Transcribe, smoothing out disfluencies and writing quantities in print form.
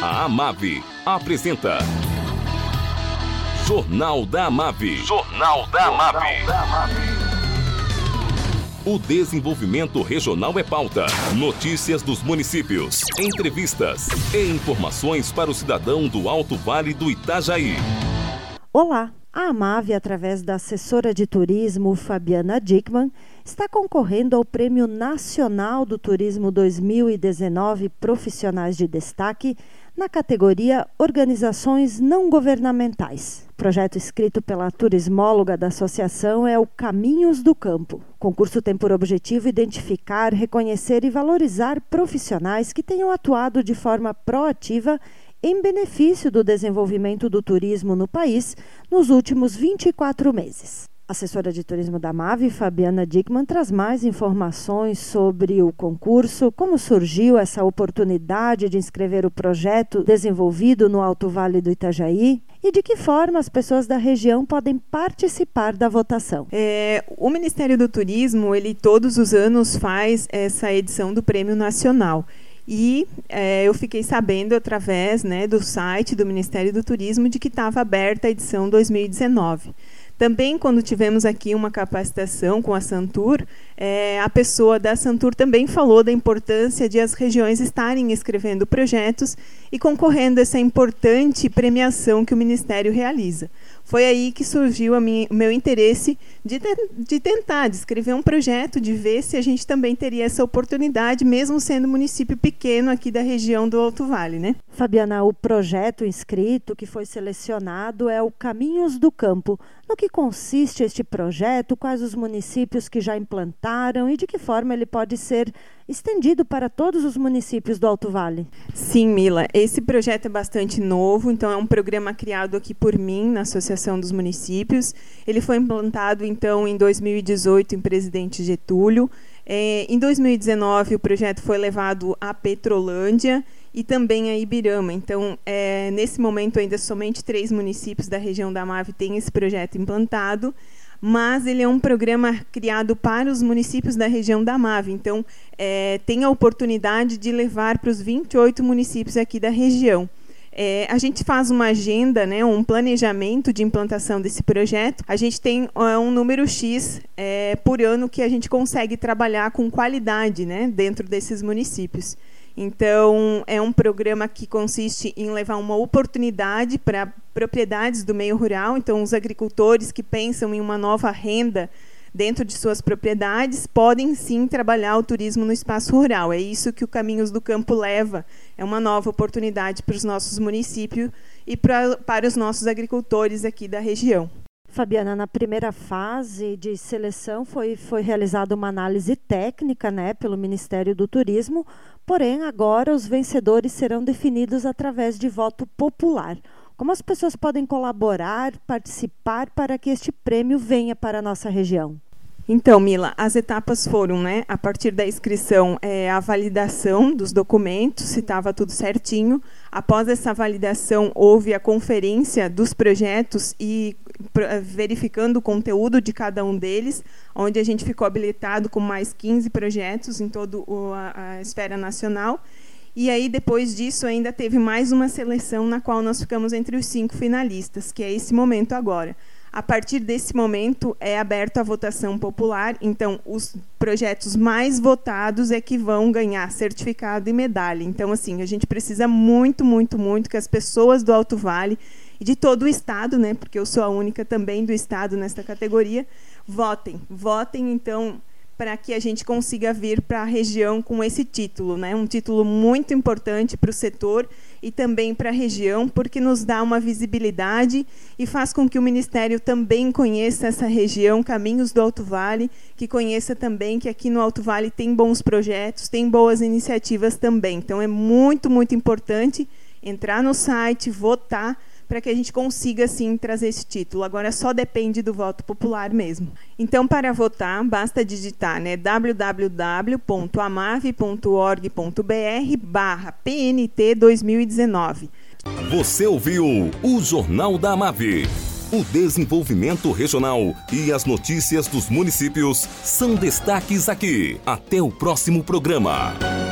A Amave apresenta Jornal da Amave. Jornal da Amave. O desenvolvimento regional é pauta. Notícias dos municípios, entrevistas e informações para o cidadão do Alto Vale do Itajaí. Olá, a Amave, através da assessora de turismo Fabiana Dickmann, está concorrendo ao Prêmio Nacional do Turismo 2019 Profissionais de Destaque na categoria Organizações Não Governamentais. O projeto escrito pela turismóloga da associação é o Caminhos do Campo. O concurso tem por objetivo identificar, reconhecer e valorizar profissionais que tenham atuado de forma proativa em benefício do desenvolvimento do turismo no país nos últimos 24 meses. A assessora de turismo da Amave, Fabiana Dickmann, traz mais informações sobre o concurso, como surgiu essa oportunidade de inscrever o projeto desenvolvido no Alto Vale do Itajaí e de que forma as pessoas da região podem participar da votação. O Ministério do Turismo, ele todos os anos faz essa edição do Prêmio Nacional. E eu fiquei sabendo através do site do Ministério do Turismo de que estava aberta a edição 2019. Também, quando tivemos aqui uma capacitação com a Santur, a pessoa da Santur também falou da importância de as regiões estarem escrevendo projetos e concorrendo a essa importante premiação que o Ministério realiza. Foi aí que surgiu o meu interesse de tentar escrever um projeto, de ver se a gente também teria essa oportunidade, mesmo sendo um município pequeno aqui da região do Alto Vale, né? Fabiana, o projeto inscrito que foi selecionado é o Caminhos do Campo. No que consiste este projeto? Quais os municípios que já implantaram e de que forma ele pode ser estendido para todos os municípios do Alto Vale? Sim, Mila, esse projeto é bastante novo, então é um programa criado aqui por mim, na Associação dos Municípios. Ele foi implantado, então, em 2018 em Presidente Getúlio. Em 2019, o projeto foi levado à Petrolândia e também a Ibirama. Então, nesse momento, ainda somente 3 municípios da região da Amave têm esse projeto implantado, mas ele é um programa criado para os municípios da região da Amave. Então, tem a oportunidade de levar para os 28 municípios aqui da região. A gente faz uma agenda, um planejamento de implantação desse projeto. A gente tem um número X por ano que a gente consegue trabalhar com qualidade, dentro desses municípios. Então, é um programa que consiste em levar uma oportunidade para propriedades do meio rural. Então, os agricultores que pensam em uma nova renda dentro de suas propriedades podem, sim, trabalhar o turismo no espaço rural. É isso que o Caminhos do Campo leva. É uma nova oportunidade para os nossos municípios e para os nossos agricultores aqui da região. Fabiana, na primeira fase de seleção foi realizada uma análise técnica, pelo Ministério do Turismo, porém agora os vencedores serão definidos através de voto popular. Como as pessoas podem colaborar, participar para que este prêmio venha para a nossa região? Então, Mila, as etapas foram, a partir da inscrição, a validação dos documentos, se estava tudo certinho. Após essa validação, houve a conferência dos projetos e verificando o conteúdo de cada um deles, onde a gente ficou habilitado com mais 15 projetos em toda a esfera nacional. E aí, depois disso, ainda teve mais uma seleção na qual nós ficamos entre os 5 finalistas, que é esse momento agora. A partir desse momento, é aberto a votação popular, então os projetos mais votados é que vão ganhar certificado e medalha. Então, assim, a gente precisa muito, muito, muito que as pessoas do Alto Vale e de todo o estado, porque eu sou a única também do estado nesta categoria, votem. Votem, então, para que a gente consiga vir para a região com esse título, um título muito importante para o setor e também para a região, porque nos dá uma visibilidade e faz com que o Ministério também conheça essa região, Caminhos do Alto Vale, que conheça também que aqui no Alto Vale tem bons projetos, tem boas iniciativas também. Então, é muito, muito importante entrar no site, votar, para que a gente consiga, sim, trazer esse título. Agora, só depende do voto popular mesmo. Então, para votar, basta digitar www.amave.org.br/PNT 2019. Você ouviu o Jornal da Amave. O desenvolvimento regional e as notícias dos municípios são destaques aqui. Até o próximo programa.